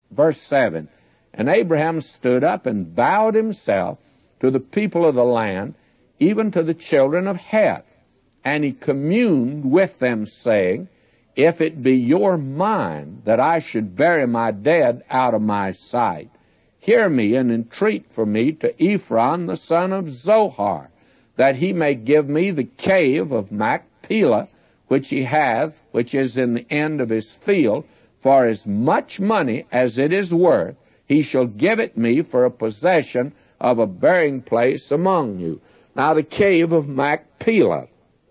Verse 7, and Abraham stood up and bowed himself to the people of the land, even to the children of Heth. And he communed with them, saying, if it be your mind that I should bury my dead out of my sight, hear me and entreat for me to Ephron the son of Zohar, that he may give me the cave of Machpelah, which he hath, which is in the end of his field, for as much money as it is worth, he shall give it me for a possession of a burying place among you. Now the cave of Machpelah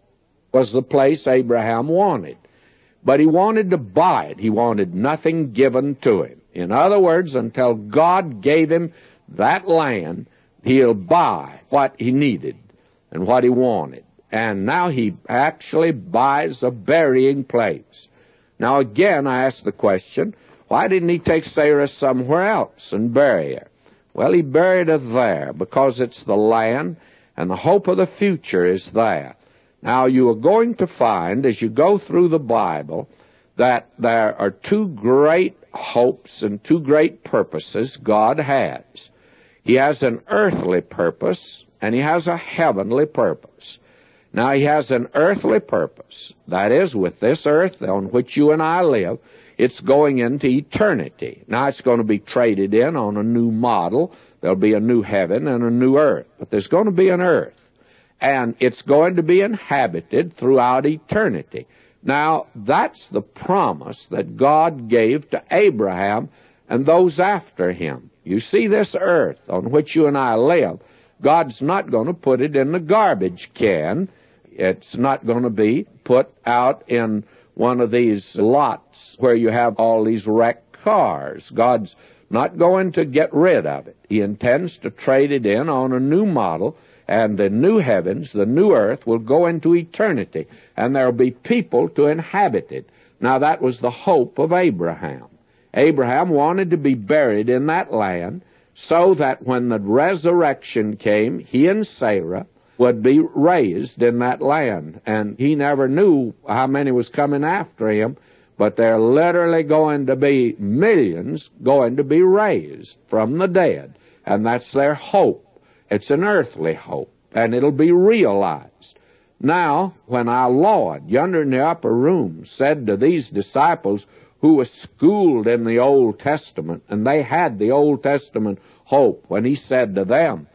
was the place Abraham wanted. But he wanted to buy it. He wanted nothing given to him. In other words, until God gave him that land, he'll buy what he needed and what he wanted. And now he actually buys a burying place. Now again, I ask the question, why didn't he take Sarah somewhere else and bury her? Well, he buried her there because it's the land and the hope of the future is there. Now, you are going to find, as you go through the Bible, that there are two great hopes and two great purposes God has. He has an earthly purpose, and he has a heavenly purpose. Now, he has an earthly purpose. That is, with this earth on which you and I live, it's going into eternity. Now, it's going to be traded in on a new model. There'll be a new heaven and a new earth. But there's going to be an earth. And it's going to be inhabited throughout eternity. Now, that's the promise that God gave to Abraham and those after him. You see, this earth on which you and I live, God's not going to put it in the garbage can. It's not going to be put out in one of these lots where you have all these wrecked cars. God's not going to get rid of it. He intends to trade it in on a new model, and the new heavens, the new earth, will go into eternity, and there will be people to inhabit it. Now, that was the hope of Abraham. Abraham wanted to be buried in that land so that when the resurrection came, he and Sarah would be raised in that land. And he never knew how many was coming after him, but they're literally going to be millions going to be raised from the dead, and that's their hope. It's an earthly hope, and it'll be realized. Now, when our Lord, yonder in the upper room, said to these disciples who were schooled in the Old Testament, and they had the Old Testament hope, when he said to them,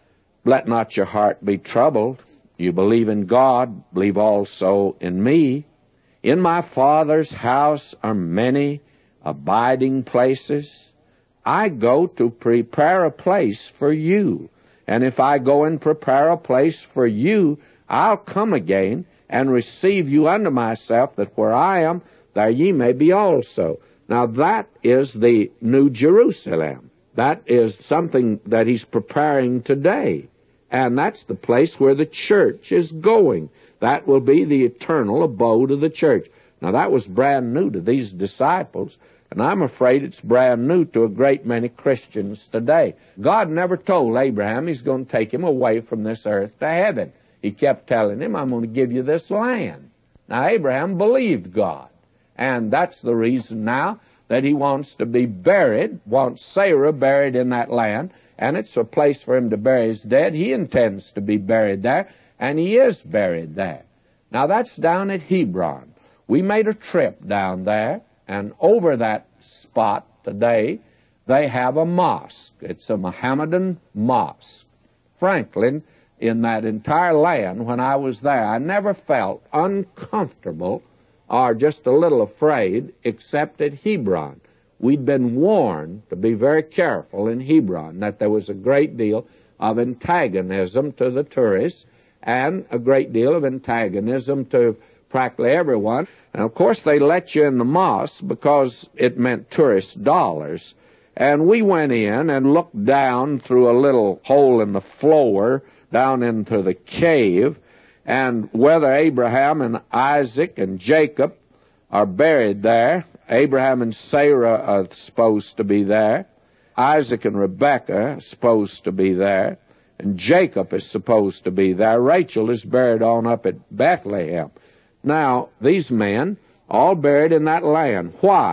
let not your heart be troubled. You believe in God, believe also in me. In my Father's house are many abiding places. I go to prepare a place for you. And if I go and prepare a place for you, I'll come again and receive you unto myself, that where I am, there ye may be also. Now that is the New Jerusalem. That is something that he's preparing today. And that's the place where the church is going. That will be the eternal abode of the church. Now that was brand new to these disciples, and I'm afraid it's brand new to a great many Christians today. God never told Abraham he's going to take him away from this earth to heaven. He kept telling him, I'm going to give you this land. Now, Abraham believed God, and that's the reason now that he wants to be buried, wants Sarah buried in that land, and it's a place for him to bury his dead. He intends to be buried there, and he is buried there. Now, that's down at Hebron. We made a trip down there, and over that spot today, they have a mosque. It's a Mohammedan mosque. Franklin, in that entire land, when I was there, I never felt uncomfortable or just a little afraid except at Hebron. We'd been warned to be very careful in Hebron, that there was a great deal of antagonism to the tourists and a great deal of antagonism to practically everyone. And of course they let you in the mosque because it meant tourist dollars. And we went in and looked down through a little hole in the floor down into the cave, and whether Abraham and Isaac and Jacob are buried there. Abraham and Sarah are supposed to be there. Isaac and Rebekah are supposed to be there. And Jacob is supposed to be there. Rachel is buried on up at Bethlehem. Now, these men, all buried in that land. Why?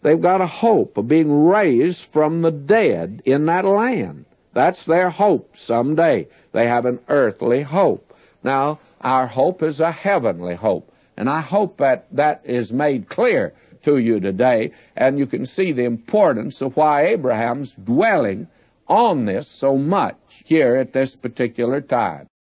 they've got a hope of being raised from the dead in that land. That's their hope someday. They have an earthly hope. Now, our hope is a heavenly hope. And I hope that that is made clear to you today, and you can see the importance of why Abraham's dwelling on this so much here at this particular time.